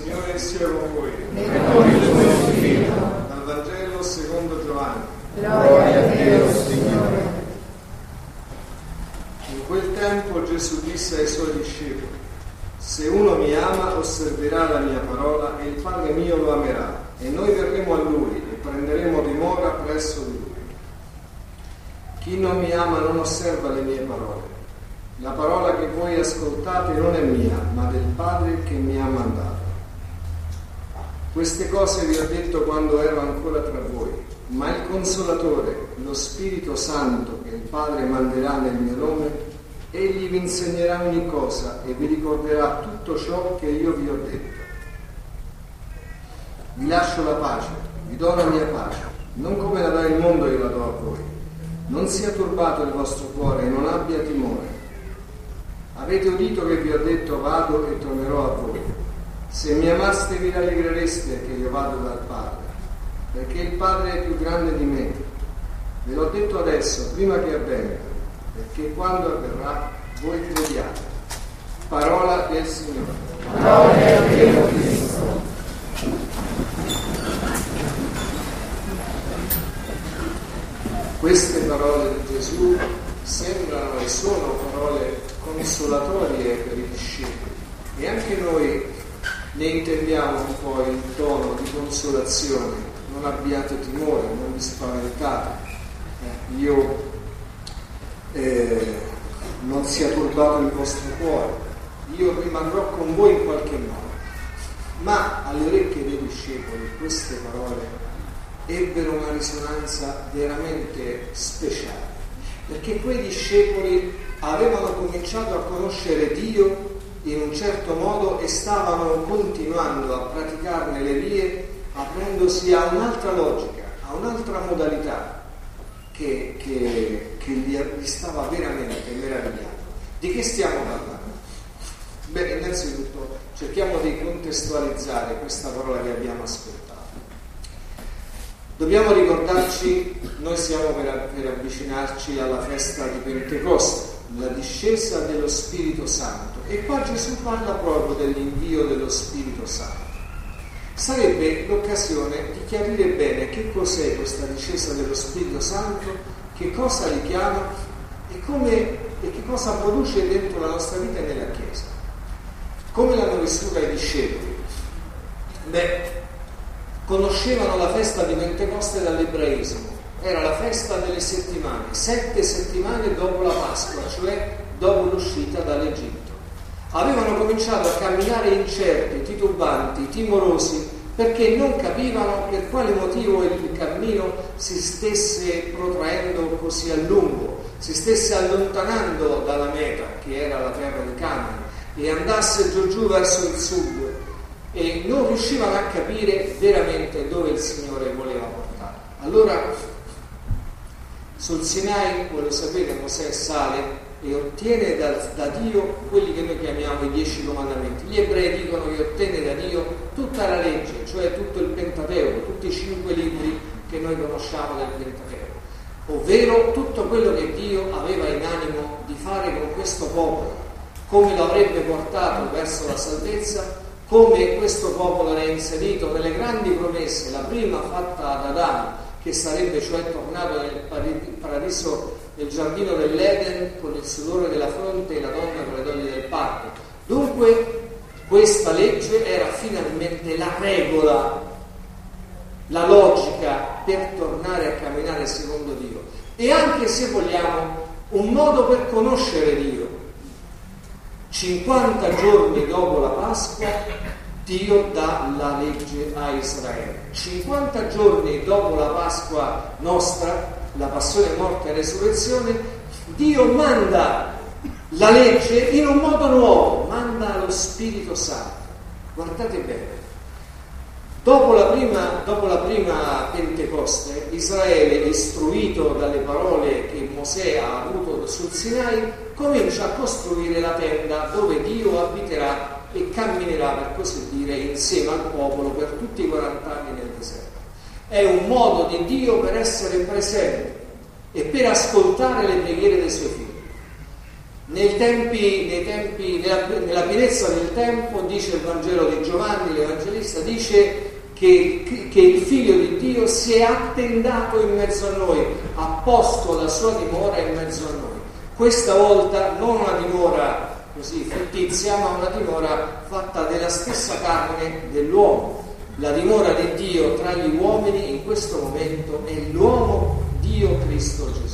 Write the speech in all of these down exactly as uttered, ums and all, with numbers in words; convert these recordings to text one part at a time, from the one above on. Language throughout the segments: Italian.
Signore sia con voi. E con il tuo spirito. Dal Vangelo secondo Giovanni. Gloria a Dio, Signore. In quel tempo Gesù disse ai suoi discepoli: se uno mi ama, osserverà la mia parola e il Padre mio lo amerà, e noi verremo a lui e prenderemo dimora presso di lui. Chi non mi ama non osserva le mie parole. La parola che voi ascoltate non è mia, ma del Padre che mi ha mandato. Queste cose vi ho detto quando ero ancora tra voi, ma il Consolatore, lo Spirito Santo che il Padre manderà nel mio nome, egli vi insegnerà ogni cosa e vi ricorderà tutto ciò che io vi ho detto. Vi lascio la pace, vi do la mia pace, non come la dà il mondo io la do a voi. Non sia turbato il vostro cuore e non abbia timore. Avete udito che vi ho detto vado e tornerò a voi. Se mi amaste vi rallegrereste che io vado dal Padre, perché il Padre è più grande di me. Ve l'ho detto adesso, prima che avvenga, perché quando avverrà voi crediate. Parola del Signore. Gloria a Dio Cristo. Queste parole di Gesù sembrano e sono parole consolatorie per i discepoli, e anche noi ne intendiamo un po' il tono di consolazione. Non abbiate timore, non vi spaventate, eh, io eh, non sia turbato il vostro cuore, io rimarrò con voi in qualche modo. Ma alle orecchie dei discepoli queste parole ebbero una risonanza veramente speciale, perché quei discepoli avevano cominciato a conoscere Dio in un certo modo e stavano continuando a praticarne le vie, aprendosi a un'altra logica, a un'altra modalità che, che, che li, li stava veramente meravigliando. Di che stiamo parlando? Beh, innanzitutto cerchiamo di contestualizzare questa parola che abbiamo ascoltato. Dobbiamo ricordarci, noi siamo per, per avvicinarci alla festa di Pentecoste, la discesa dello Spirito Santo, e qua Gesù parla proprio dell'invio dello Spirito Santo. Sarebbe l'occasione di chiarire bene che cos'è questa discesa dello Spirito Santo, che cosa richiama e, come, e che cosa produce dentro la nostra vita e nella Chiesa. Come l'hanno vissuta i discepoli? Beh, conoscevano la festa di Pentecoste dall'ebraismo, era la festa delle settimane, sette settimane dopo la Pasqua, cioè dopo l'uscita dall'Egitto. Avevano cominciato a camminare incerti, titubanti, timorosi, perché non capivano per quale motivo il cammino si stesse protraendo così a lungo, si stesse allontanando dalla meta, che era la terra di Canaan, e andasse giù giù verso il sud, e non riuscivano a capire veramente dove il Signore voleva portare. Allora sul Sinai, voi lo sapete, Mosè sale e ottiene da, da Dio quelli che noi chiamiamo i dieci comandamenti. Gli ebrei dicono che ottenne da Dio tutta la legge, cioè tutto il Pentateuco, tutti i cinque libri che noi conosciamo del Pentateuco, ovvero tutto quello che Dio aveva in animo di fare con questo popolo, come lo avrebbe portato verso la salvezza, come questo popolo era inserito nelle grandi promesse, la prima fatta ad Adamo, che sarebbe cioè tornato nel paradiso, nel giardino dell'Eden, con il sudore della fronte e la donna con le doglie del parto. Dunque questa legge era finalmente la regola, la logica per tornare a camminare secondo Dio, e anche, se vogliamo, un modo per conoscere Dio. cinquanta giorni dopo la Pasqua Dio dà la legge a Israele. cinquanta giorni dopo la Pasqua nostra, la passione, morte e resurrezione, Dio manda la legge in un modo nuovo, manda lo Spirito Santo. Guardate bene, dopo la prima, dopo la prima Pentecoste, Israele, istruito dalle parole che Mosè ha avuto sul Sinai, comincia a costruire la tenda dove Dio abiterà e camminerà, per così dire, insieme al popolo per tutti i quaranta anni nel deserto. È un modo di Dio per essere presente e per ascoltare le preghiere dei suoi figli. Nei tempi, nei tempi, nella, nella pienezza del tempo, dice il Vangelo di Giovanni, l'Evangelista, dice che, che il Figlio di Dio si è attendato in mezzo a noi, ha posto la sua dimora in mezzo a noi. Questa volta non una dimora così fittizia, ma una dimora fatta della stessa carne dell'uomo. La dimora di Dio tra gli uomini in questo momento è l'uomo Dio Cristo Gesù.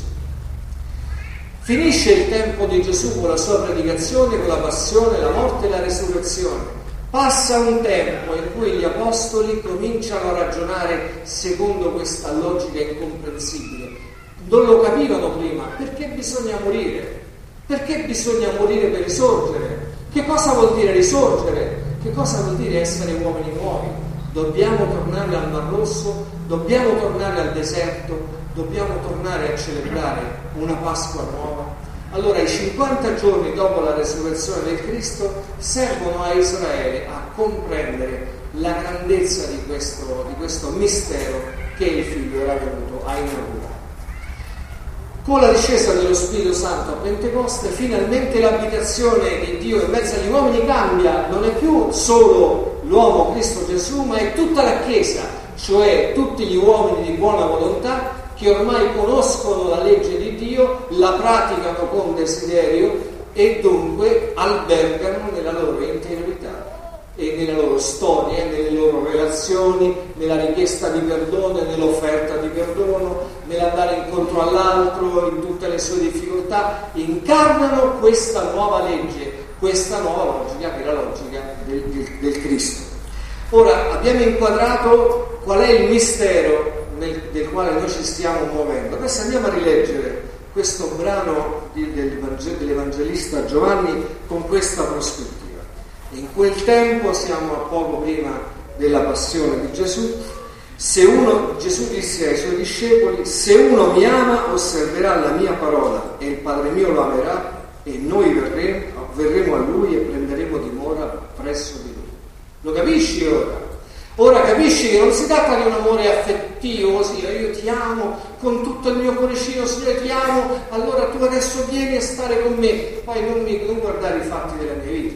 Finisce il tempo di Gesù con la sua predicazione, con la passione, la morte e la resurrezione. Passa un tempo in cui gli apostoli cominciano a ragionare secondo questa logica incomprensibile. Non lo capivano prima. Perché bisogna morire? Perché bisogna morire per risorgere? Che cosa vuol dire risorgere? Che cosa vuol dire essere uomini nuovi? Dobbiamo tornare al Mar Rosso, dobbiamo tornare al deserto, dobbiamo tornare a celebrare una Pasqua nuova. Allora i cinquanta giorni dopo la resurrezione del Cristo servono a Israele a comprendere la grandezza di questo, di questo mistero che il Figlio era venuto a inaugurare. Con la discesa dello Spirito Santo a Pentecoste, finalmente l'abitazione di Dio in mezzo agli uomini cambia, non è più solo l'uomo Cristo Gesù, ma è tutta la Chiesa, cioè tutti gli uomini di buona volontà che ormai conoscono la legge di Dio, la praticano con desiderio e dunque albergano nella loro interiorità e nella loro storia, nelle loro relazioni, nella richiesta di perdono e nell'offerta di perdono, nell'andare incontro all'altro, in tutte le sue difficoltà, incarnano questa nuova legge, questa nuova logica che è la logica del, del, del Cristo. Ora abbiamo inquadrato qual è il mistero nel, del quale noi ci stiamo muovendo. Adesso andiamo a rileggere questo brano di, del, dell'Evangelista Giovanni con questa prospettiva. In quel tempo, siamo a poco prima della passione di Gesù, se uno, Gesù disse ai suoi discepoli: se uno mi ama osserverà la mia parola e il Padre mio lo amerà e noi verremo, verremo a lui e prenderemo dimora presso di lui. Lo capisci ora? Ora capisci che non si tratta di un amore affettivo, così, io ti amo con tutto il mio cuoricino, Signore ti amo, allora tu adesso vieni a stare con me. Poi non, mi, non guardare i fatti della mia vita,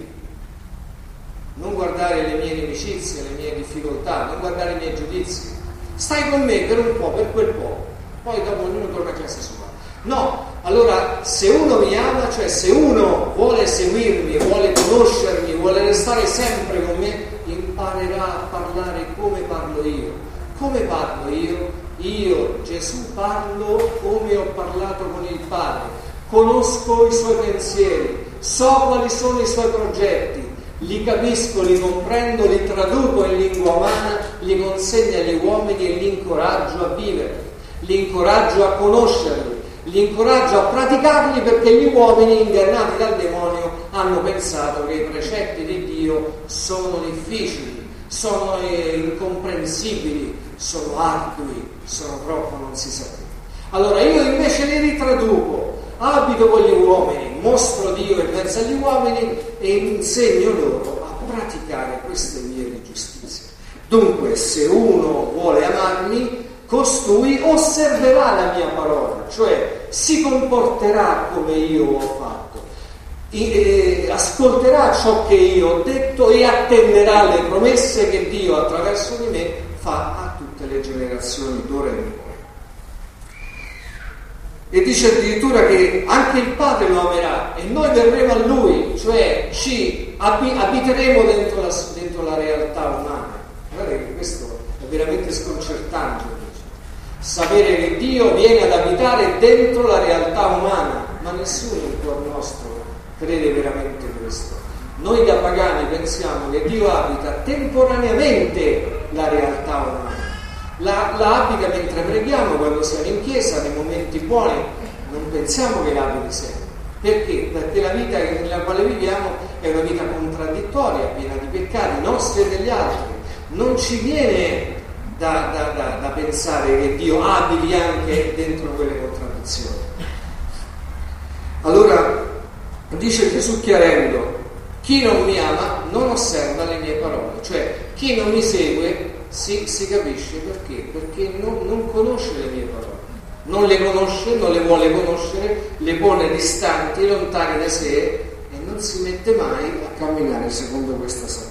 non guardare le mie inimicizie, le mie difficoltà, non guardare i miei giudizi. Stai con me per un po', per quel po', poi dopo ognuno torna a casa sua. No, allora se uno mi ama, cioè se uno vuole seguirmi, vuole conoscermi, vuole restare sempre con me, imparerà a parlare come parlo io. Come parlo io? Io, Gesù, parlo come ho parlato con il Padre. Conosco i suoi pensieri, so quali sono i suoi progetti, li capisco, li comprendo, li traduco in lingua umana, li consegno agli uomini e li incoraggio a vivere, li incoraggio a conoscerli, li incoraggio a praticarli, perché gli uomini ingannati dal demonio hanno pensato che i precetti di Dio sono difficili, sono incomprensibili, sono ardui, sono troppo non si sa più. Allora io invece li ritraduco, abito con gli uomini, mostro Dio in mezzo agli uomini e insegno loro a praticare queste vie di giustizia. Dunque, se uno vuole amarmi, costui osserverà la mia parola, cioè si comporterà come io ho fatto, e, e, ascolterà ciò che io ho detto e attenderà le promesse che Dio attraverso di me fa a tutte le generazioni d'ora in poi. E dice addirittura che anche il Padre lo amerà e noi verremo a Lui, cioè ci abiteremo dentro la, dentro la realtà umana. Guardate che questo è veramente sconcertante, sapere che Dio viene ad abitare dentro la realtà umana, ma nessuno in cuor nostro crede veramente questo. Noi da pagani pensiamo che Dio abita temporaneamente la realtà umana. La, la abita mentre preghiamo, quando siamo in chiesa, nei momenti buoni, non pensiamo che l'abiti sempre. Perché? Perché la vita nella quale viviamo è una vita contraddittoria, piena di peccati nostri e degli altri. Non ci viene da, da, da, da pensare che Dio abiti anche dentro quelle contraddizioni. Allora dice Gesù chiarendo: chi non mi ama non osserva le mie parole, cioè chi non mi segue Si, si capisce perché? Perché non, non conosce le mie parole. non le conosce, non le vuole conoscere, le pone distanti, lontane da sé e non si mette mai a camminare secondo questa sapienza.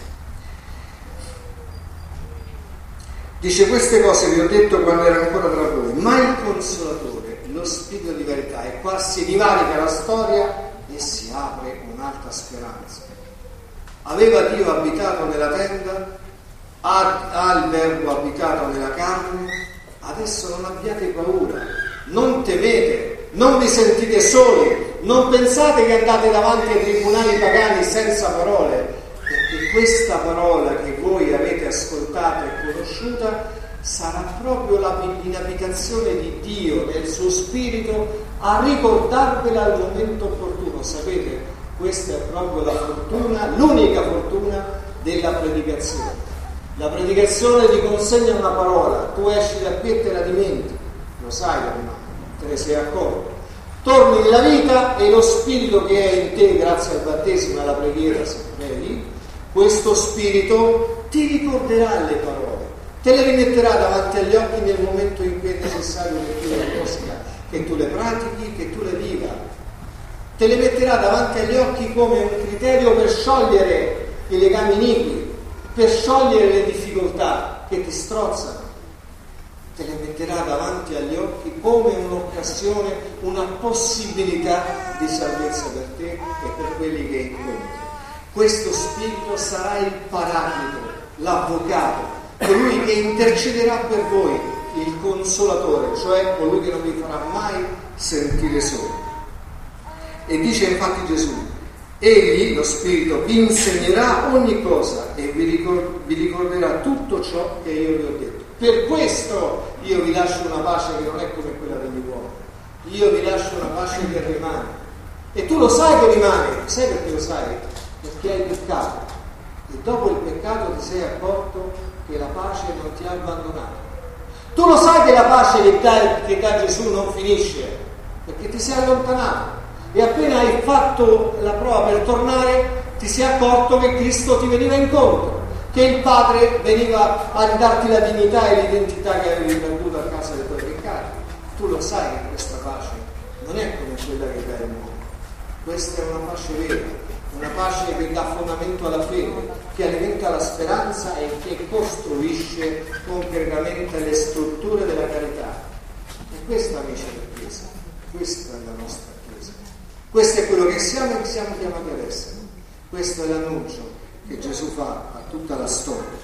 Dice: queste cose vi ho detto quando ero ancora tra voi, ma il Consolatore, lo Spirito di verità, e qua si divarica la storia e si apre un'altra speranza. Aveva Dio abitato nella tenda, ha, ha il Verbo abitato nella carne, adesso non abbiate paura, non temete, non vi sentite soli, non pensate che andate davanti ai tribunali pagani senza parole, perché questa parola che voi avete ascoltata e conosciuta sarà proprio la, l'abitazione di Dio nel suo Spirito a ricordarvela al momento opportuno. Sapete, questa è proprio la fortuna, l'unica fortuna della predicazione. La predicazione ti consegna una parola, tu esci da qui e te la dimentichi, lo sai da prima, te ne sei accorto. Torni nella vita e lo Spirito che è in te grazie al battesimo e alla preghiera, se credi, questo Spirito ti ricorderà le parole, te le rimetterà davanti agli occhi nel momento in cui è necessario che tu le conosca, che tu le pratichi, che tu le viva. Te le metterà davanti agli occhi come un criterio per sciogliere i legami iniqui, per sciogliere le difficoltà che ti strozzano. Te le metterà davanti agli occhi come un'occasione, una possibilità di salvezza per te e per quelli che incontri. Questo Spirito sarà il Paraclito, l'Avvocato, colui che intercederà per voi, il Consolatore, cioè colui che non vi farà mai sentire soli. E dice infatti Gesù: egli, lo Spirito, vi insegnerà ogni cosa e vi, ricor- vi ricorderà tutto ciò che io vi ho detto. Per questo io vi lascio una pace che non è come quella degli uomini. Io vi lascio una pace che rimane. E tu lo sai che rimane. Sai perché lo sai? Perché hai peccato. E dopo il peccato ti sei accorto che la pace non ti ha abbandonato. Tu lo sai che la pace che dà, che dà Gesù non finisce, perché ti sei allontanato. E appena hai fatto la prova per tornare, ti sei accorto che Cristo ti veniva incontro, che il Padre veniva a darti la dignità e l'identità che avevi perduto a causa dei tuoi peccati. Tu lo sai che questa pace non è come quella che dà il mondo. Questa è una pace vera, una pace che dà fondamento alla fede, che alimenta la speranza e che costruisce concretamente le strutture della carità. E questa, amici, è la Chiesa, questa è la nostra Chiesa. Questo è quello che siamo e che siamo chiamati ad essere. Questo è l'annuncio che Gesù fa a tutta la storia.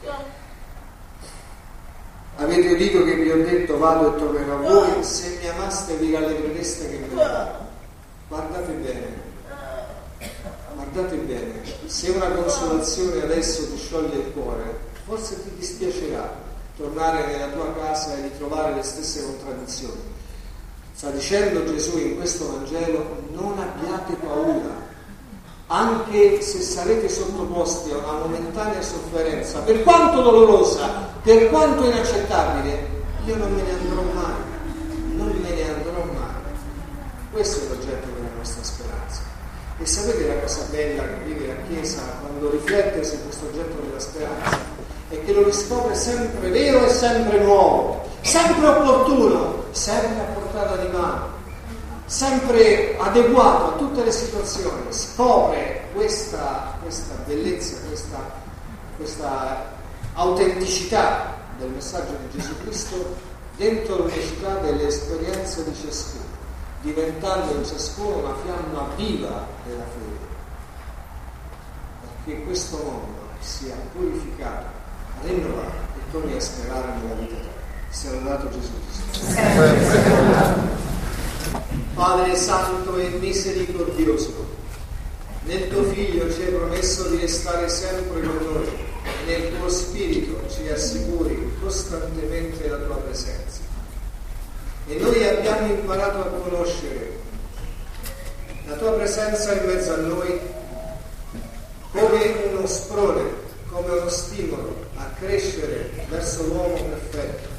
Avete udito che vi ho detto: vado e tornerò a voi, se mi amaste vi rallegrereste che me ne vado. Guardate bene, guardate bene, se una consolazione adesso ti scioglie il cuore, forse ti dispiacerà tornare nella tua casa e ritrovare le stesse contraddizioni. Sta dicendo Gesù in questo Vangelo: non abbiate paura, anche se sarete sottoposti a una momentanea sofferenza, per quanto dolorosa, per quanto inaccettabile, io non me ne andrò mai, non me ne andrò mai. Questo è l'oggetto della nostra speranza. E sapete la cosa bella che vive la Chiesa quando riflette su questo oggetto della speranza? È che lo riscopre sempre vero e sempre nuovo, sempre opportuno, sempre a portata di mano, sempre adeguato a tutte le situazioni. Scopre questa, questa bellezza, questa, questa autenticità del messaggio di Gesù Cristo dentro l'unicità delle esperienze di ciascuno, diventando in ciascuno una fiamma viva della fede, perché questo mondo sia purificato, rinnovato e torni a sperare nella vita eterna. Sia lodato Gesù Cristo. Padre santo e misericordioso, nel tuo Figlio ci hai promesso di restare sempre con noi e nel tuo Spirito ci assicuri costantemente la tua presenza. E noi abbiamo imparato a conoscere la tua presenza in mezzo a noi come uno sprone, come uno stimolo a crescere verso l'uomo perfetto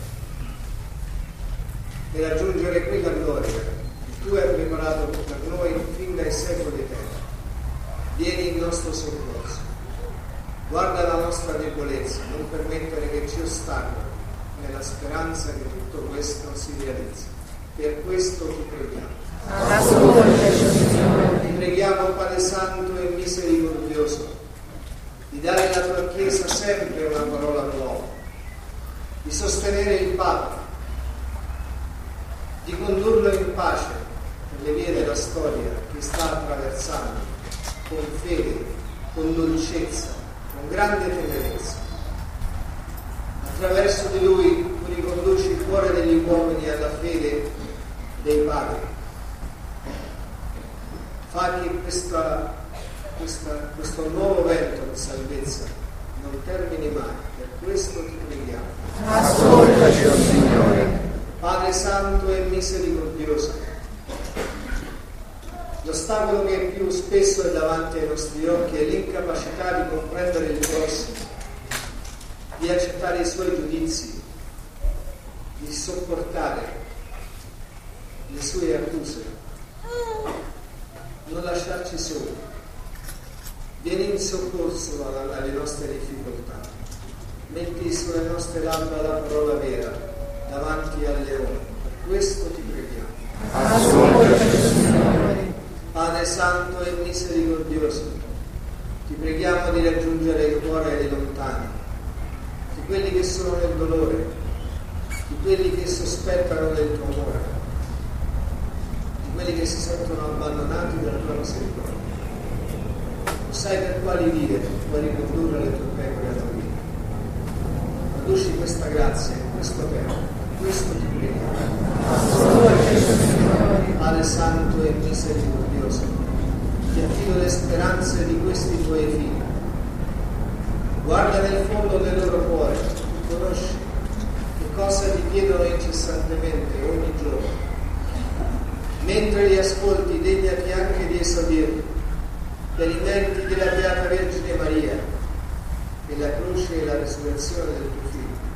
e raggiungere quella gloria che tu hai preparato per noi fin dai secoli eterni. Vieni in nostro soccorso, guarda la nostra debolezza, non permettere che ci ostacoli nella speranza che tutto questo si realizzi. Per questo ti preghiamo. Ascoltaci, Signore. Ti preghiamo, Padre Santo e misericordioso, di dare alla tua Chiesa sempre una parola nuova, di sostenere il Papa, di condurlo in pace per le vie della storia che sta attraversando, con fede, con dolcezza, con grande tenerezza. Attraverso di lui tu riconduci il cuore degli uomini alla fede dei padri. Fa che questa, questa, questo nuovo vento di salvezza non termini mai. Per questo ti preghiamo. Ascoltaci, o Signore. Padre Santo e misericordioso, l'ostacolo che più spesso è davanti ai nostri occhi è l'incapacità di comprendere il prossimo, di accettare i suoi giudizi, di sopportare le sue accuse. Non lasciarci soli, vieni in soccorso alle nostre difficoltà, metti sulle nostre labbra la parola vera davanti al leone. Per questo ti preghiamo. Ascoltaci, Signore. Padre Santo e misericordioso, ti preghiamo di raggiungere il cuore dei lontani, di quelli che sono nel dolore, di quelli che sospettano del tuo amore, di quelli che si sentono abbandonati dalla tua misericordia. Tu sai per quali vie puoi ricondurre le tue pecore alla vita. Conduci questa grazia in questo tempo. Questo ti preghiamo. Padre Santo e misericordioso, ti affido le speranze di questi tuoi figli. Guarda nel fondo del loro cuore, tu conosci che cosa ti chiedono incessantemente ogni giorno. Mentre li ascolti, degnati anche di esaudirli per i meriti della Beata Vergine Maria, e la croce e la resurrezione del tuo Figlio.